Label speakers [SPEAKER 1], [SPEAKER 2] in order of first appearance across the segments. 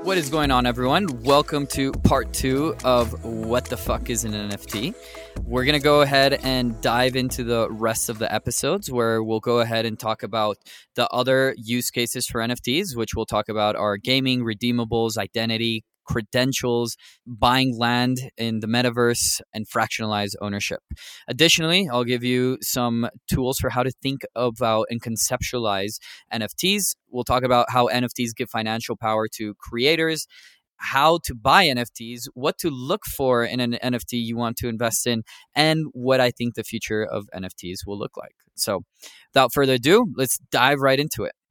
[SPEAKER 1] What is going on, everyone? Welcome to part 2 of What the Fuck is an NFT? We're going to go ahead and dive into the rest of the episodes where we'll go ahead and talk about the other use cases for NFTs, which we'll talk about are gaming, redeemables, identity, credentials, buying land in the metaverse, and fractionalized ownership. Additionally, I'll give you some tools for how to think about and conceptualize NFTs. We'll talk about how NFTs give financial power to creators, how to buy NFTs, what to look for in an NFT you want to invest in, and what I think the future of NFTs will look like. So without further ado, let's dive right into it.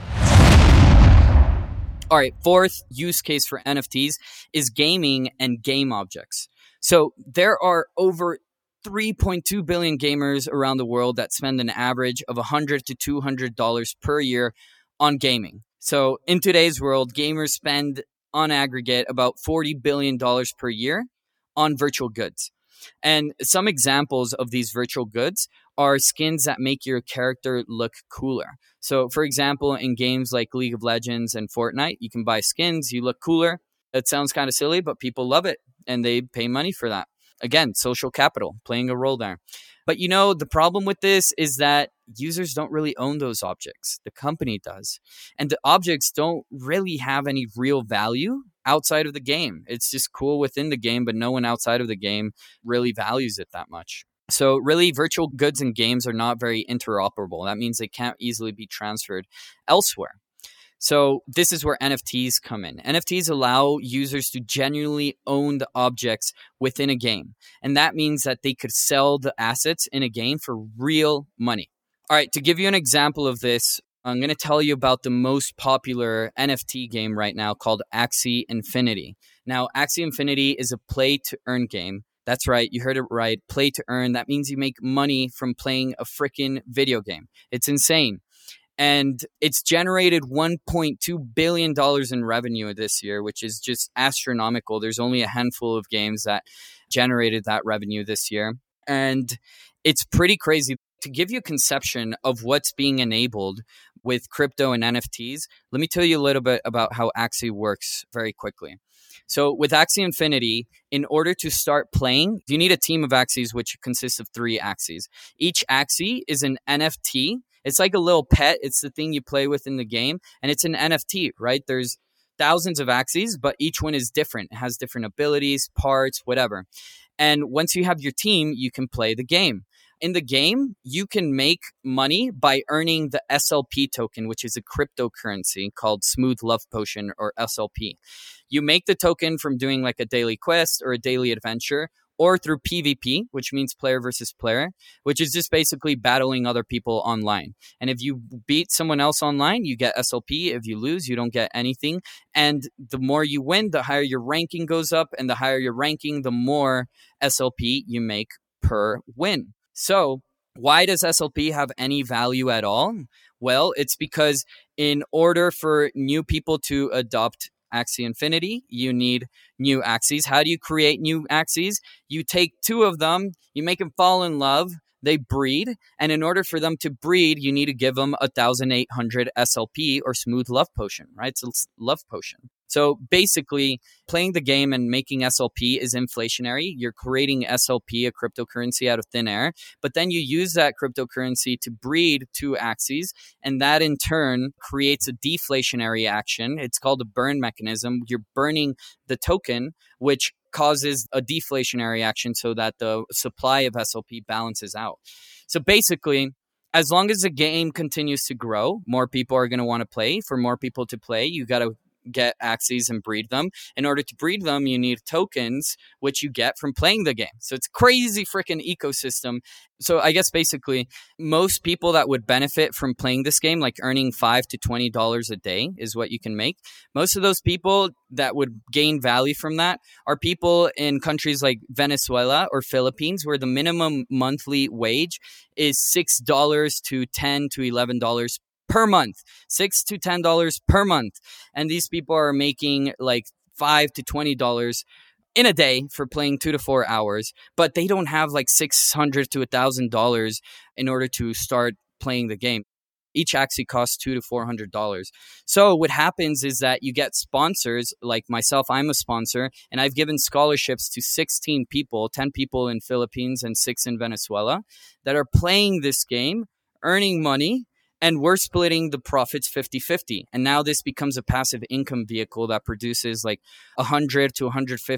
[SPEAKER 1] All right, fourth use case for NFTs is gaming and game objects. So there are over 3.2 billion gamers around the world that spend an average of $100 to $200 per year on gaming. So in today's world, gamers spend on aggregate about $40 billion per year on virtual goods. And some examples of these virtual goods are skins that make your character look cooler. So, for example, in games like League of Legends and Fortnite, you can buy skins, you look cooler. That sounds kind of silly, but people love it and they pay money for that. Again, social capital playing a role there. But the problem with this is that users don't really own those objects. The company does. And the objects don't really have any real value outside of the game. It's just cool within the game, but no one outside of the game really values it that much. So really, virtual goods and games are not very interoperable. That means they can't easily be transferred elsewhere. So this is where NFTs come in. NFTs allow users to genuinely own the objects within a game. And that means that they could sell the assets in a game for real money. All right, to give you an example of this, I'm going to tell you about the most popular NFT game right now called Axie Infinity. Now, Axie Infinity is a play-to-earn game. That's right, you heard it right, play-to-earn. That means you make money from playing a freaking video game. It's insane. And it's generated $1.2 billion in revenue this year, which is just astronomical. There's only a handful of games that generated that revenue this year. And it's pretty crazy. To give you a conception of what's being enabled with crypto and NFTs, let me tell you a little bit about how Axie works very quickly. So with Axie Infinity, in order to start playing, you need a team of Axies, which consists of 3 Axies. Each Axie is an NFT. It's like a little pet. It's the thing you play with in the game. And it's an NFT, right? There's thousands of Axies, but each one is different. It has different abilities, parts, whatever. And once you have your team, you can play the game. In the game, you can make money by earning the SLP token, which is a cryptocurrency called Smooth Love Potion, or SLP. You make the token from doing like a daily quest or a daily adventure, or through PvP, which means player versus player, which is just basically battling other people online. And if you beat someone else online, you get SLP. If you lose, you don't get anything. And the more you win, the higher your ranking goes up. And the higher your ranking, the more SLP you make per win. So why does SLP have any value at all? Well, it's because in order for new people to adopt Axie Infinity, you need new Axies. How do you create new Axies? You take 2 of them, you make them fall in love, they breed, and in order for them to breed, you need to give them 1,800 SLP or Smooth Love Potion, right? It's a love potion. So basically, playing the game and making SLP is inflationary. You're creating SLP, a cryptocurrency, out of thin air, but then you use that cryptocurrency to breed 2 Axies, and that in turn creates a deflationary action. It's called a burn mechanism. You're burning the token, which causes a deflationary action so that the supply of SLP balances out. So basically, as long as the game continues to grow, more people are going to want to play. For more people to play, you got to get Axies and breed them. In order to breed them, you need tokens, which you get from playing the game. So it's crazy freaking ecosystem. So I guess basically most people that would benefit from playing this game, like earning $5 to $20 a day is what you can make. Most of those people that would gain value from that are people in countries like Venezuela or Philippines, where the minimum monthly wage is $6 to $10 to $11 per month, $6 to $10 per month. And these people are making like $5 to $20 in a day for playing 2 to 4 hours, but they don't have like $600 to $1,000 in order to start playing the game. Each actually costs $200 to $400. So what happens is that you get sponsors like myself. I'm a sponsor, and I've given scholarships to 16 people, 10 people in Philippines and 6 in Venezuela, that are playing this game, earning money, and we're splitting the profits 50-50. And now this becomes a passive income vehicle that produces like 100 to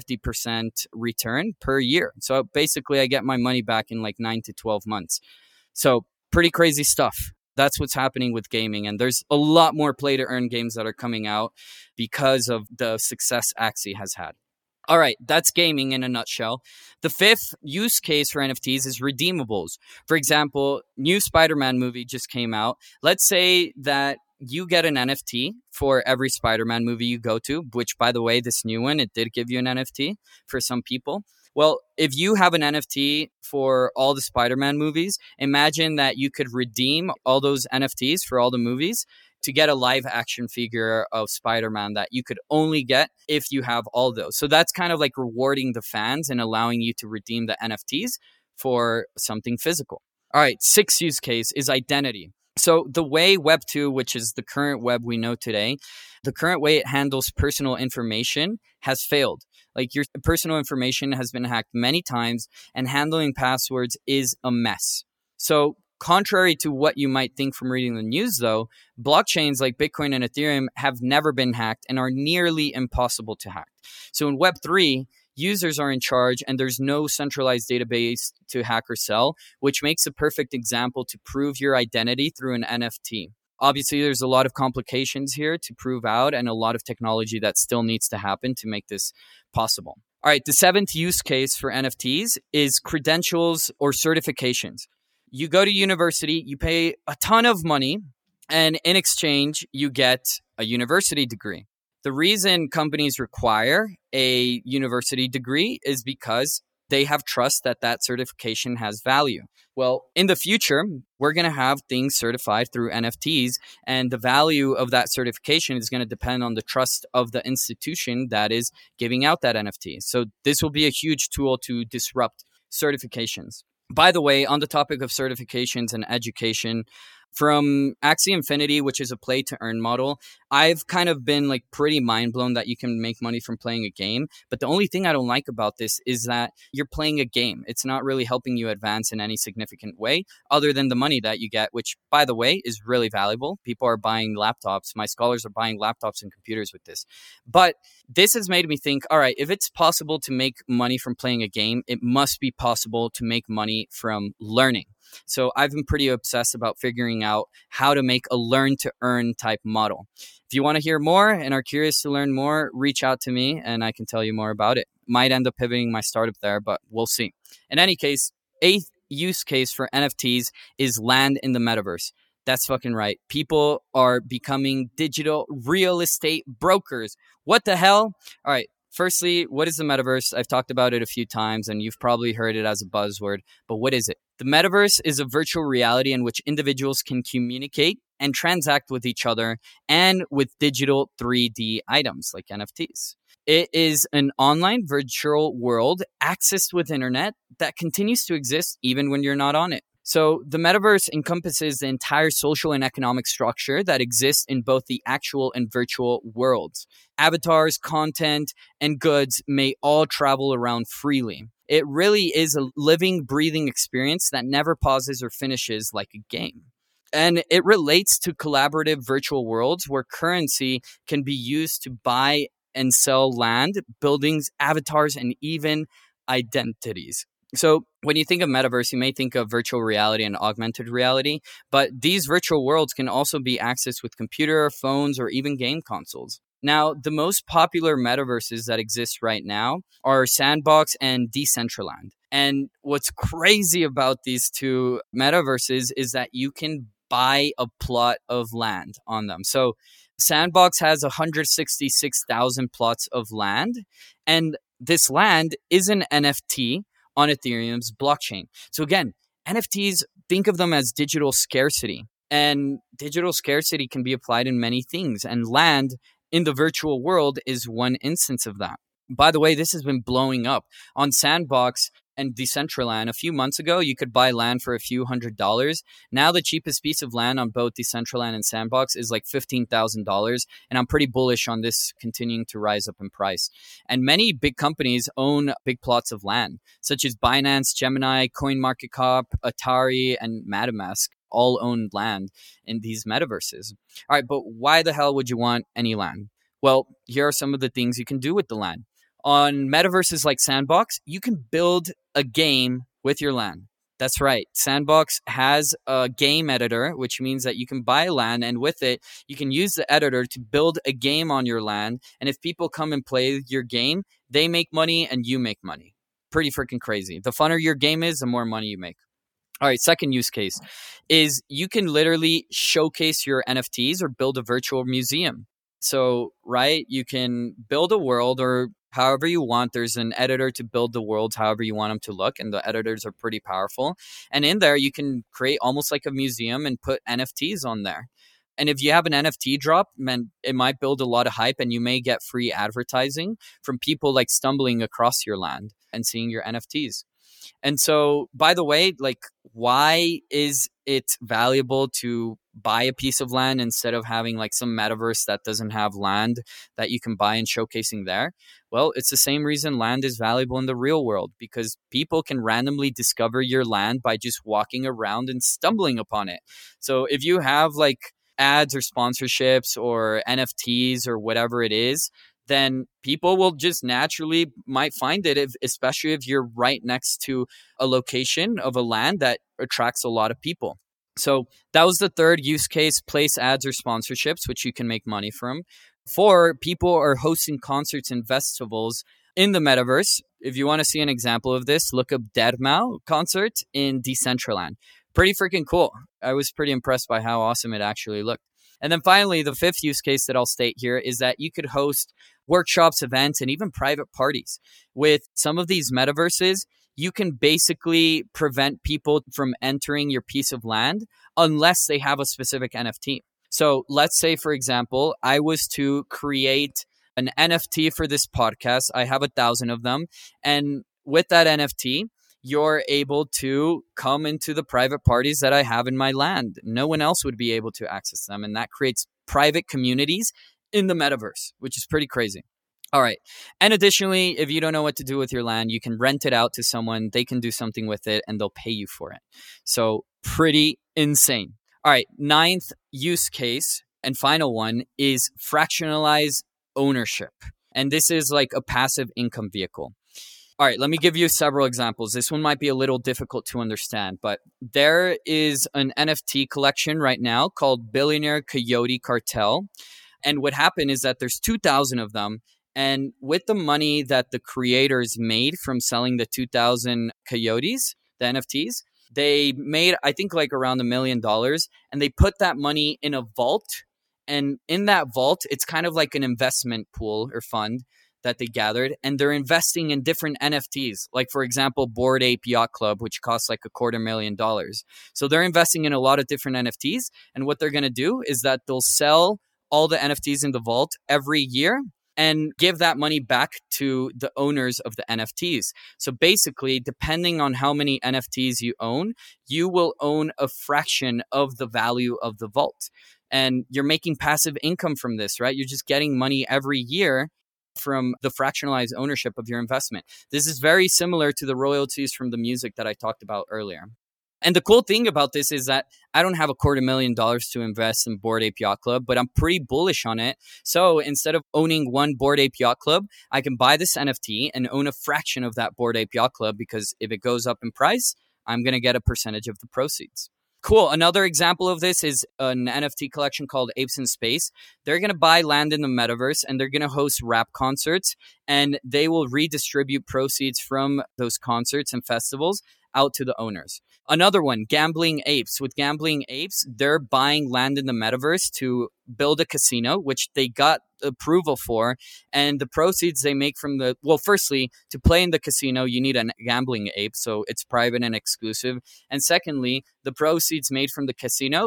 [SPEAKER 1] 150% return per year. So basically I get my money back in like 9 to 12 months. So pretty crazy stuff. That's what's happening with gaming. And there's a lot more play to earn games that are coming out because of the success Axie has had. All right, that's gaming in a nutshell. The fifth use case for NFTs is redeemables. For example, new Spider-Man movie just came out. Let's say that you get an NFT for every Spider-Man movie you go to, which, by the way, this new one, it did give you an NFT for some people. Well, if you have an NFT for all the Spider-Man movies, imagine that you could redeem all those NFTs for all the movies to get a live action figure of Spider-Man that you could only get if you have all those. So that's kind of like rewarding the fans and allowing you to redeem the NFTs for something physical. All right, sixth use case is identity. So the way Web2, which is the current web we know today, the current way it handles personal information has failed. Like, your personal information has been hacked many times, and handling passwords is a mess. So contrary to what you might think from reading the news, though, blockchains like Bitcoin and Ethereum have never been hacked and are nearly impossible to hack. So in Web3, users are in charge and there's no centralized database to hack or sell, which makes a perfect example to prove your identity through an NFT. Obviously, there's a lot of complications here to prove out and a lot of technology that still needs to happen to make this possible. All right, the seventh use case for NFTs is credentials or certifications. You go to university, you pay a ton of money, and in exchange, you get a university degree. The reason companies require a university degree is because they have trust that that certification has value. Well, in the future, we're going to have things certified through NFTs, and the value of that certification is going to depend on the trust of the institution that is giving out that NFT. So this will be a huge tool to disrupt certifications. By the way, on the topic of certifications and education, from Axie Infinity, which is a play to earn model, I've kind of been like pretty mind blown that you can make money from playing a game. But the only thing I don't like about this is that you're playing a game. It's not really helping you advance in any significant way other than the money that you get, which, by the way, is really valuable. People are buying laptops. My scholars are buying laptops and computers with this. But this has made me think, all right, if it's possible to make money from playing a game, it must be possible to make money from learning. So I've been pretty obsessed about figuring out how to make a learn to earn type model. If you want to hear more and are curious to learn more, reach out to me and I can tell you more about it. Might end up pivoting my startup there, but we'll see. In any case, eighth use case for NFTs is land in the metaverse. That's fucking right. People are becoming digital real estate brokers. What the hell? All right. Firstly, what is the metaverse? I've talked about it a few times and you've probably heard it as a buzzword, but what is it? The metaverse is a virtual reality in which individuals can communicate and transact with each other and with digital 3D items like NFTs. It is an online virtual world accessed with internet that continues to exist even when you're not on it. So the metaverse encompasses the entire social and economic structure that exists in both the actual and virtual worlds. Avatars, content, and goods may all travel around freely. It really is a living, breathing experience that never pauses or finishes like a game. And it relates to collaborative virtual worlds where currency can be used to buy and sell land, buildings, avatars, and even identities. So when you think of metaverse, you may think of virtual reality and augmented reality, but these virtual worlds can also be accessed with computer, phones, or even game consoles. Now, the most popular metaverses that exist right now are Sandbox and Decentraland. And what's crazy about these two metaverses is that you can buy a plot of land on them. So Sandbox has 166,000 plots of land, and this land is an NFT on Ethereum's blockchain. So again, NFTs, think of them as digital scarcity. And digital scarcity can be applied in many things. And land in the virtual world is one instance of that. By the way, this has been blowing up. On Sandbox, and Decentraland, a few months ago, you could buy land for a few $100s. Now, the cheapest piece of land on both Decentraland and Sandbox is like $15,000. And I'm pretty bullish on this continuing to rise up in price. And many big companies own big plots of land, such as Binance, Gemini, CoinMarketCap, Atari, and MetaMask. All own land in these metaverses. All right, but why the hell would you want any land? Well, here are some of the things you can do with the land. On metaverses like Sandbox, you can build a game with your land. That's right. Sandbox has a game editor, which means that you can buy land, and with it, you can use the editor to build a game on your land. And if people come and play your game, they make money and you make money. Pretty freaking crazy. The funner your game is, the more money you make. All right, second use case is you can literally showcase your NFTs or build a virtual museum. So, right, you can build a world or however you want. There's an editor to build the worlds however you want them to look, and the editors are pretty powerful. And in there, you can create almost like a museum and put NFTs on there. And if you have an NFT drop, man, it might build a lot of hype, and you may get free advertising from people like stumbling across your land and seeing your NFTs. And so, by the way, like, why is it valuable to buy a piece of land instead of having like some metaverse that doesn't have land that you can buy and showcasing there? Well, it's the same reason land is valuable in the real world, because people can randomly discover your land by just walking around and stumbling upon it. So if you have like ads or sponsorships or NFTs or whatever it is, then people will just naturally might find it, especially if you're right next to a location of a land that attracts a lot of people. So that was the third use case, place ads or sponsorships, which you can make money from. 4, people are hosting concerts and festivals in the metaverse. If you want to see an example of this, look up deadmau concert in Decentraland. Pretty freaking cool. I was pretty impressed by how awesome it actually looked. And then finally, the 5th use case that I'll state here is that you could host workshops, events, and even private parties. With some of these metaverses, you can basically prevent people from entering your piece of land unless they have a specific NFT. So let's say, for example, I was to create an NFT for this podcast. I have 1,000 of them. And with that NFT, you're able to come into the private parties that I have in my land. No one else would be able to access them. And that creates private communities in the metaverse, which is pretty crazy. All right. And additionally, if you don't know what to do with your land, you can rent it out to someone. They can do something with it and they'll pay you for it. So pretty insane. All right. 9th use case and final one is fractionalized ownership. And this is like a passive income vehicle. All right, let me give you several examples. This one might be a little difficult to understand, but there is an NFT collection right now called Billionaire Coyote Cartel. And what happened is that there's 2,000 of them. And with the money that the creators made from selling the 2,000 coyotes, the NFTs, they made, I think, like around $1 million. And they put that money in a vault. And in that vault, it's kind of like an investment pool or fund that they gathered, and they're investing in different NFTs. Like, for example, Bored Ape Yacht Club, which costs like $250,000. So they're investing in a lot of different NFTs. And what they're going to do is that they'll sell all the NFTs in the vault every year and give that money back to the owners of the NFTs. So basically, depending on how many NFTs you own, you will own a fraction of the value of the vault. And you're making passive income from this, right? You're just getting money every year from the fractionalized ownership of your investment. This is very similar to the royalties from the music that I talked about earlier. And the cool thing about this is that I don't have $250,000 to invest in Bored Ape Yacht Club, but I'm pretty bullish on it. So instead of owning one Bored Ape Yacht Club, I can buy this NFT and own a fraction of that Bored Ape Yacht Club, because if it goes up in price, I'm going to get a percentage of the proceeds. Cool. Another example of this is an NFT collection called Apes in Space. They're going to buy land in the metaverse and they're going to host rap concerts, and they will redistribute proceeds from those concerts and festivals out to the owners. Another one, Gambling Apes. With Gambling Apes, they're buying land in the metaverse to build a casino, which they got approval for. And the proceeds they make from firstly, to play in the casino, you need a Gambling Ape, so it's private and exclusive. And secondly, the proceeds made from the casino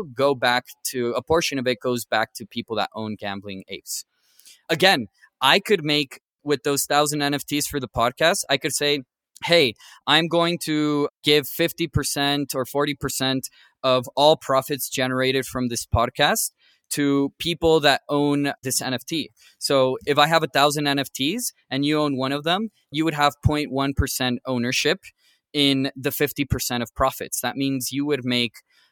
[SPEAKER 1] a portion of it goes back to people that own Gambling Apes. Again, I could make, with those 1,000 NFTs for the podcast, I could say, hey, I'm going to give 50% or 40% of all profits generated from this podcast to people that own this NFT. So if I have 1,000 NFTs and you own one of them, you would have 0.1% ownership in the 50% of profits. That means you would make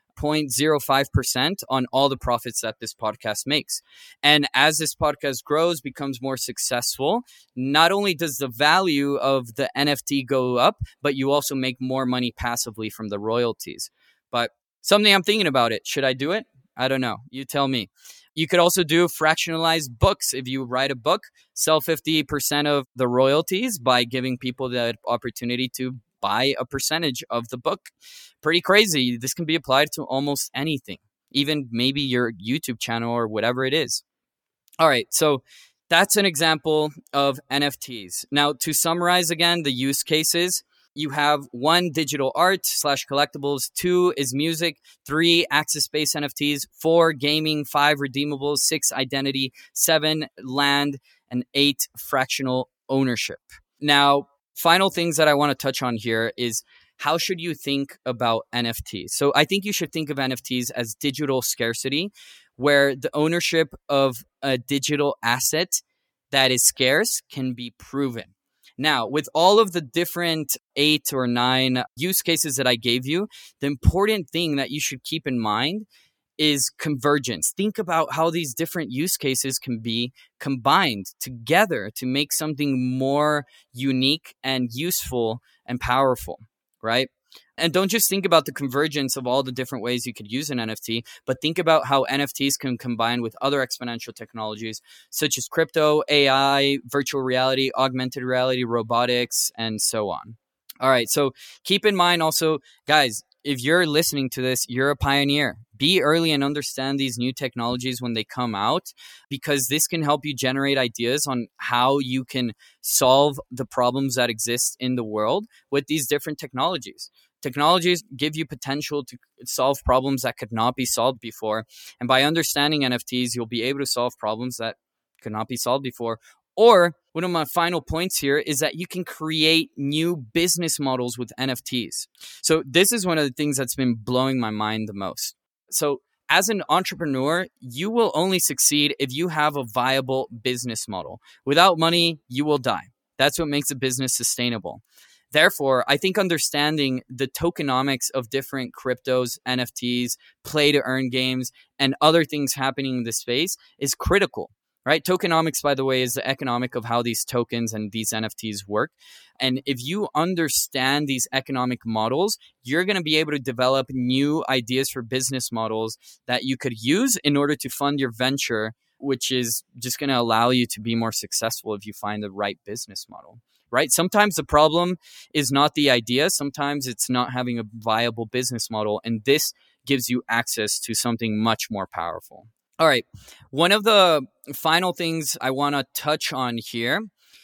[SPEAKER 1] 0.05% on all the profits that this podcast makes. And as this podcast grows, becomes more successful, not only does the value of the NFT go up, but you also make more money passively from the royalties. But something I'm thinking about it. Should I do it? I don't know. You tell me. You could also do fractionalized books. If you write a book, sell 50% of the royalties by giving people the opportunity to buy a percentage of the book. Pretty crazy. This can be applied to almost anything, even maybe your YouTube channel or whatever it is. All right. So that's an example of NFTs. Now, to summarize again, the use cases, you have 1, digital art / collectibles, 2 is music, 3, access-based NFTs, 4, gaming, 5, redeemables, 6, identity, 7, land, and 8, fractional ownership. Now, final things that I want to touch on here is how should you think about NFTs? So I think you should think of NFTs as digital scarcity, where the ownership of a digital asset that is scarce can be proven. Now, with all of the different 8 or 9 use cases that I gave you, the important thing that you should keep in mind is convergence. Think about how these different use cases can be combined together to make something more unique and useful and powerful, right? And don't just think about the convergence of all the different ways you could use an NFT, but think about how NFTs can combine with other exponential technologies such as crypto, AI, virtual reality, augmented reality, robotics, and so on. All right. So keep in mind also, guys, if you're listening to this, you're a pioneer. Be early and understand these new technologies when they come out, because this can help you generate ideas on how you can solve the problems that exist in the world with these different technologies. Technologies give you potential to solve problems that could not be solved before. And by understanding NFTs, you'll be able to solve problems that could not be solved before. Or one of my final points here is that you can create new business models with NFTs. So this is one of the things that's been blowing my mind the most. So as an entrepreneur, you will only succeed if you have a viable business model. Without money, you will die. That's what makes a business sustainable. Therefore, I think understanding the tokenomics of different cryptos, NFTs, play to earn games, and other things happening in this space is critical. Right? Tokenomics, by the way, is the economic of how these tokens and these NFTs work. And if you understand these economic models, you're going to be able to develop new ideas for business models that you could use in order to fund your venture, which is just going to allow you to be more successful if you find the right business model. Right? Sometimes the problem is not the idea. Sometimes it's not having a viable business model. And this gives you access to something much more powerful. All right. One of the final things I want to touch on here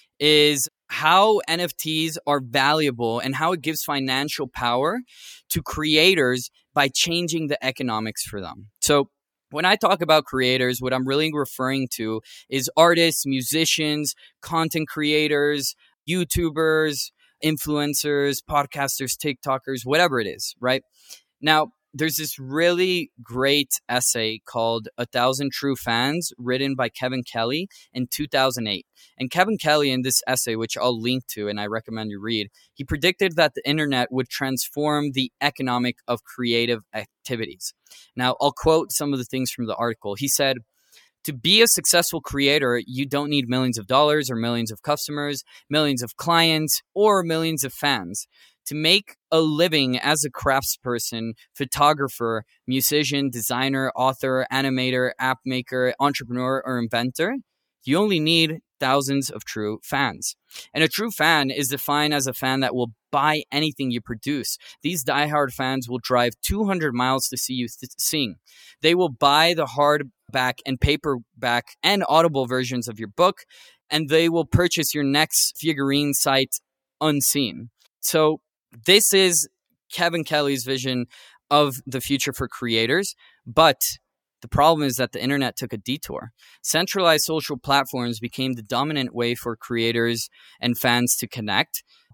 [SPEAKER 1] is how NFTs are valuable and how it gives financial power to creators by changing the economics for them. So when I talk about creators, what I'm really referring to is artists, musicians, content creators, YouTubers, influencers, podcasters, TikTokers, whatever it is, right? Now, there's this really great essay called 1,000 True Fans written by Kevin Kelly in 2008. And Kevin Kelly, in this essay, which I'll link to and I recommend you read, he predicted that the internet would transform the economic of creative activities. Now, I'll quote some of the things from the article. He said, "To be a successful creator, you don't need millions of dollars or millions of customers, millions of clients, or millions of fans. To make a living as a craftsperson, photographer, musician, designer, author, animator, app maker, entrepreneur, or inventor, you only need thousands of true fans." And a true fan is defined as a fan that will buy anything you produce. These diehard fans will drive 200 miles to see you sing. They will buy the hardback and paperback and audible versions of your book, and they will purchase your next figurine sight unseen. So this is Kevin Kelly's vision of the future for creators, but the problem is that the internet took a detour. Centralized social platforms became the dominant way for creators and fans to connect, but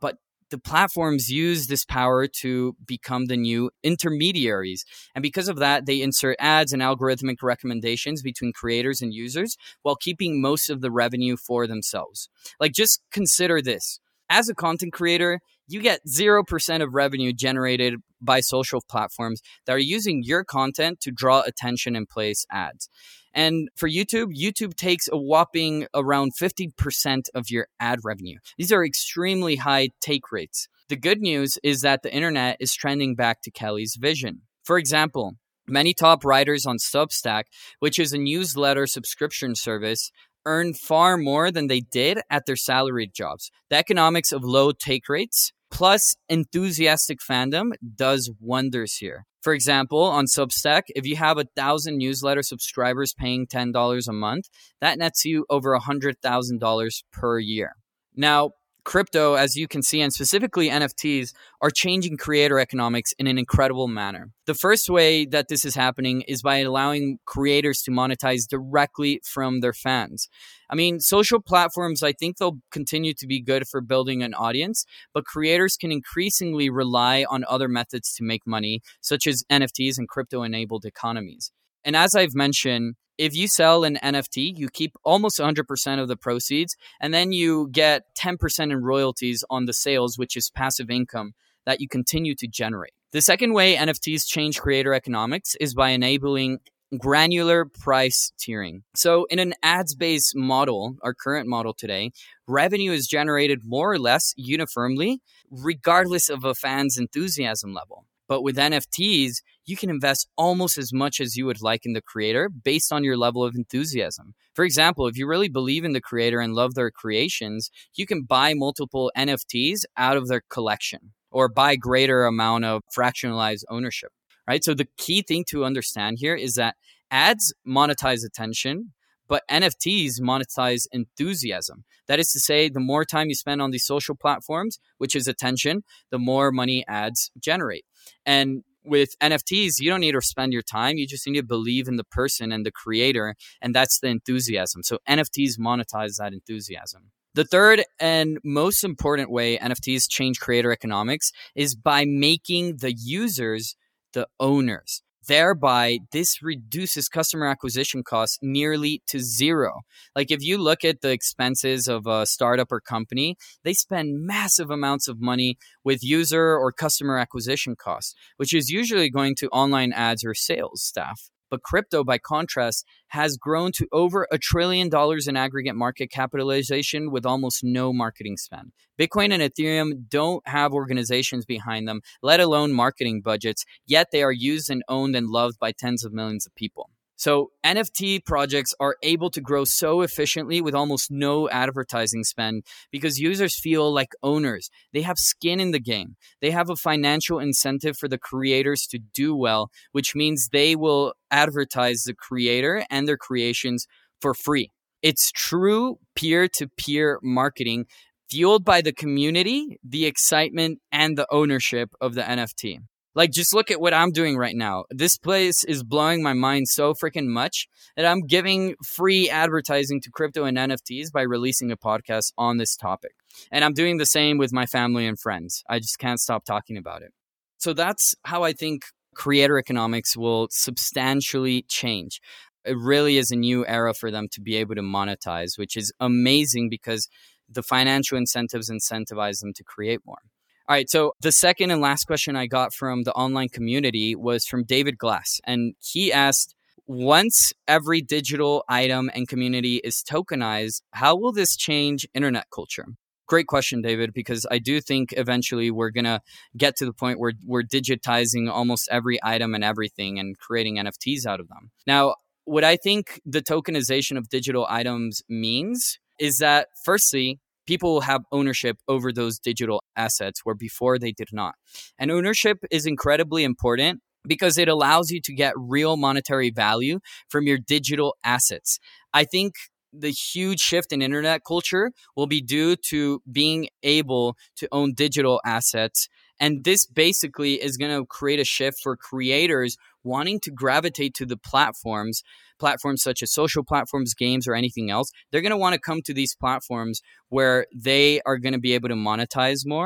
[SPEAKER 1] the platforms use this power to become the new intermediaries. And because of that, they insert ads and algorithmic recommendations between creators and users while keeping most of the revenue for themselves. Like, just consider this. As a content creator, you get 0% of revenue generated by social platforms that are using your content to draw attention and place ads. And for YouTube, YouTube takes a whopping around 50% of your ad revenue. These are extremely high take rates. The good news is that the internet is trending back to Kelly's vision. For example, many top writers on Substack, which is a newsletter subscription service, earn far more than they did at their salaried jobs. The economics of low take rates plus enthusiastic fandom does wonders here. For example, on Substack, if you have 1,000 newsletter subscribers paying $10 a month, that nets you over $100,000 per year. Now, crypto, as you can see, and specifically NFTs, are changing creator economics in an incredible manner. The first way that this is happening is by allowing creators to monetize directly from their fans. I mean, social platforms, I think they'll continue to be good for building an audience, but creators can increasingly rely on other methods to make money, such as NFTs and crypto-enabled economies. And as I've mentioned, if you sell an NFT, you keep almost 100% of the proceeds, and then you get 10% in royalties on the sales, which is passive income that you continue to generate. The second way NFTs change creator economics is by enabling granular price tiering. So in an ads-based model, our current model today, revenue is generated more or less uniformly, regardless of a fan's enthusiasm level. But with NFTs, you can invest almost as much as you would like in the creator based on your level of enthusiasm. For example, if you really believe in the creator and love their creations, you can buy multiple NFTs out of their collection or buy greater amount of fractionalized ownership, right? So the key thing to understand here is that ads monetize attention, but NFTs monetize enthusiasm. That is to say, the more time you spend on these social platforms, which is attention, the more money ads generate. And with NFTs, you don't need to spend your time. You just need to believe in the person and the creator, and that's the enthusiasm. So NFTs monetize that enthusiasm. The third and most important way NFTs change creator economics is by making the users the owners. Thereby, this reduces customer acquisition costs nearly to zero. Like, if you look at the expenses of a startup or company, they spend massive amounts of money with user or customer acquisition costs, which is usually going to online ads or sales staff. But crypto, by contrast, has grown to over $1 trillion in aggregate market capitalization with almost no marketing spend. Bitcoin and Ethereum don't have organizations behind them, let alone marketing budgets, yet they are used and owned and loved by tens of millions of people. So NFT projects are able to grow so efficiently with almost no advertising spend because users feel like owners. They have skin in the game. They have a financial incentive for the creators to do well, which means they will advertise the creator and their creations for free. It's true peer-to-peer marketing fueled by the community, the excitement, and the ownership of the NFT. Like, just look at what I'm doing right now. This place is blowing my mind so freaking much that I'm giving free advertising to crypto and NFTs by releasing a podcast on this topic. And I'm doing the same with my family and friends. I just can't stop talking about it. So that's how I think creator economics will substantially change. It really is a new era for them to be able to monetize, which is amazing because the financial incentives incentivize them to create more. All right, so the second and last question I got from the online community was from David Glass. And he asked, once every digital item and community is tokenized, how will this change internet culture? Great question, David, because I do think eventually we're going to get to the point where we're digitizing almost every item and everything and creating NFTs out of them. Now, what I think the tokenization of digital items means is that, firstly, people will have ownership over those digital assets where before they did not. And ownership is incredibly important because it allows you to get real monetary value from your digital assets. I think the huge shift in internet culture will be due to being able to own digital assets. And this basically is going to create a shift for creators wanting to gravitate to the platforms such as social platforms, games, or anything else. They're going to want to come to these platforms where they are going to be able to monetize more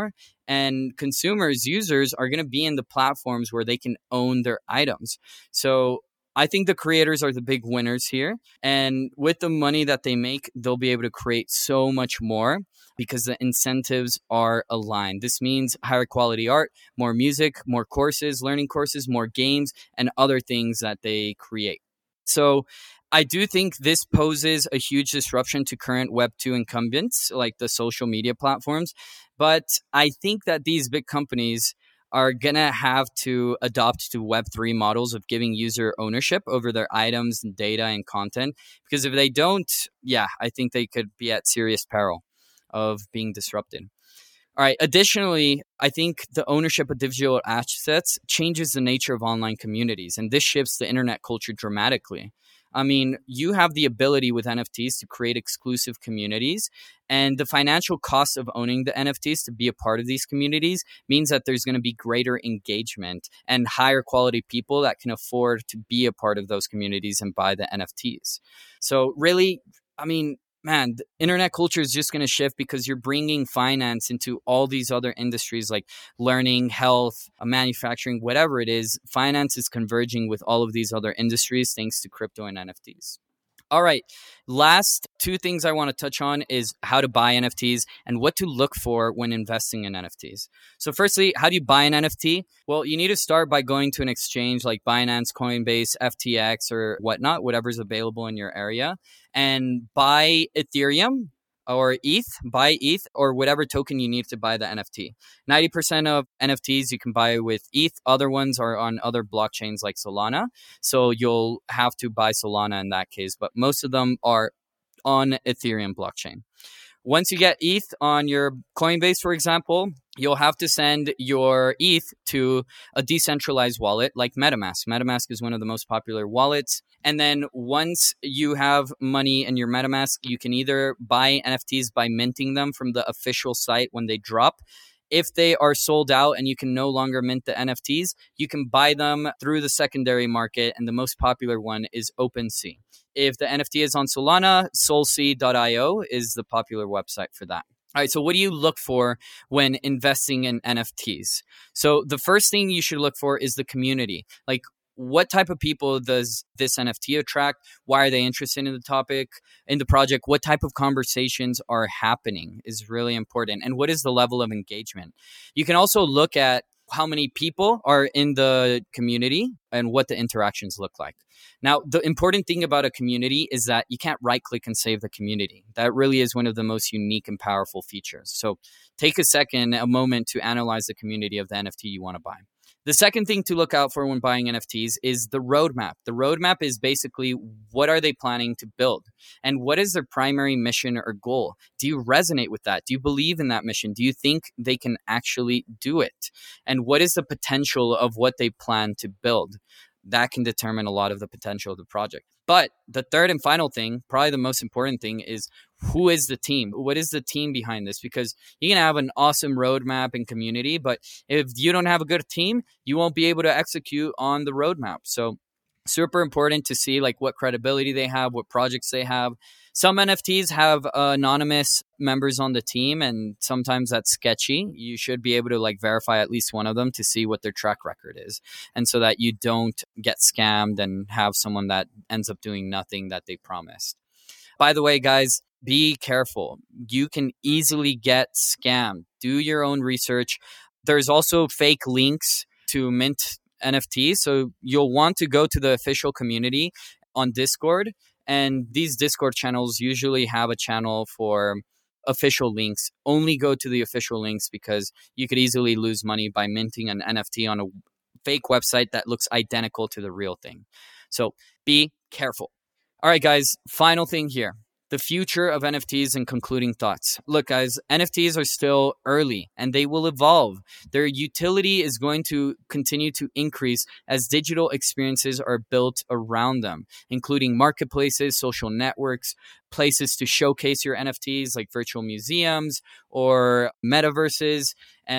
[SPEAKER 1] And consumers, users are going to be in the platforms where they can own their items. So I think the creators are the big winners here. And with the money that they make, they'll be able to create so much more because the incentives are aligned. This means higher quality art, more music, more courses, learning courses, more games, and other things that they create. So I do think this poses a huge disruption to current Web2 incumbents like the social media platforms. But I think that these big companies are going to have to adopt to Web3 models of giving user ownership over their items and data and content. Because if they don't, yeah, I think they could be at serious peril of being disrupted. All right. Additionally, I think the ownership of digital assets changes the nature of online communities, and this shifts the internet culture dramatically. I mean, you have the ability with NFTs to create exclusive communities, and the financial cost of owning the NFTs to be a part of these communities means that there's going to be greater engagement and higher quality people that can afford to be a part of those communities and buy the NFTs. So really, I mean, man, the internet culture is just going to shift because you're bringing finance into all these other industries like learning, health, manufacturing, whatever it is. Finance is converging with all of these other industries thanks to crypto and NFTs. All right. Last two things I want to touch on is how to buy NFTs and what to look for when investing in NFTs. So firstly, how do you buy an NFT? Well, you need to start by going to an exchange like Binance, Coinbase, FTX, or whatnot, whatever's available in your area, and buy Ethereum or buy ETH or whatever token you need to buy the NFT. 90% of NFTs you can buy with ETH. Other ones are on other blockchains like Solana. So you'll have to buy Solana in that case, but most of them are on Ethereum blockchain. Once you get ETH on your Coinbase, for example, you'll have to send your ETH to a decentralized wallet like MetaMask. MetaMask is one of the most popular wallets. And then once you have money in your MetaMask, you can either buy NFTs by minting them from the official site when they drop. If they are sold out and you can no longer mint the NFTs, you can buy them through the secondary market. And the most popular one is OpenSea. If the NFT is on Solana, solsea.io is the popular website for that. All right, so what do you look for when investing in NFTs? So the first thing you should look for is the community. Like, what type of people does this NFT attract? Why are they interested in the topic, in the project? What type of conversations are happening is really important. And what is the level of engagement? You can also look at how many people are in the community and what the interactions look like. Now, the important thing about a community is that you can't right click and save the community. That really is one of the most unique and powerful features. So take a moment to analyze the community of the NFT you want to buy. The second thing to look out for when buying NFTs is the roadmap. The roadmap is basically what are they planning to build and what is their primary mission or goal? Do you resonate with that? Do you believe in that mission? Do you think they can actually do it? And what is the potential of what they plan to build? That can determine a lot of the potential of the project. But the third and final thing, probably the most important thing, is who is the team? What is the team behind this? Because you can have an awesome roadmap and community, but if you don't have a good team, you won't be able to execute on the roadmap. So super important to see like what credibility they have, what projects they have. Some NFTs have anonymous members on the team, and sometimes that's sketchy. You should be able to like verify at least one of them to see what their track record is, and so that you don't get scammed and have someone that ends up doing nothing that they promised. By the way, guys, be careful. You can easily get scammed. Do your own research. There's also fake links to mint NFTs, so you'll want to go to the official community on Discord. And these Discord channels usually have a channel for official links. Only go to the official links because you could easily lose money by minting an NFT on a fake website that looks identical to the real thing. So be careful. All right, guys, final thing here. The future of NFTs and concluding thoughts. Look, guys, NFTs are still early and they will evolve. Their utility is going to continue to increase as digital experiences are built around them, including marketplaces, social networks, places to showcase your NFTs like virtual museums or metaverses.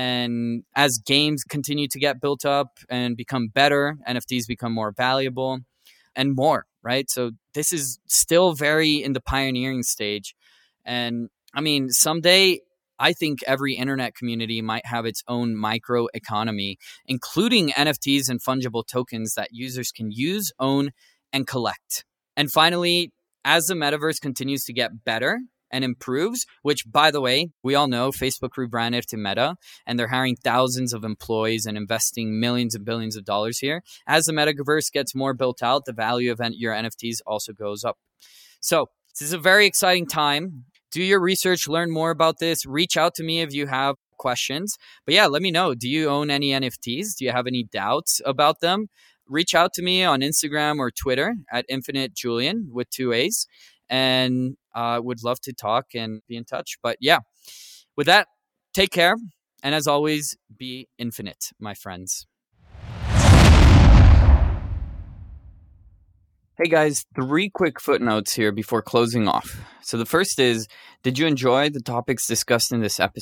[SPEAKER 1] And as games continue to get built up and become better, NFTs become more valuable and more, right? So this is still very in the pioneering stage. And I mean, someday I think every internet community might have its own micro economy, including NFTs and fungible tokens that users can use, own, and collect. And finally, as the metaverse continues to get better and improves, which, by the way, we all know Facebook rebranded to Meta, and they're hiring thousands of employees and investing millions and billions of dollars here. As the metaverse gets more built out, the value of your NFTs also goes up. So this is a very exciting time. Do your research, learn more about this. Reach out to me if you have questions. But yeah, let me know. Do you own any NFTs? Do you have any doubts about them? Reach out to me on Instagram or Twitter at InfiniteJulian with 2 A's. And would love to talk and be in touch. But yeah, with that, take care. And as always, be infinite, my friends. Hey guys, 3 quick footnotes here before closing off. So the first is, did you enjoy the topics discussed in this episode?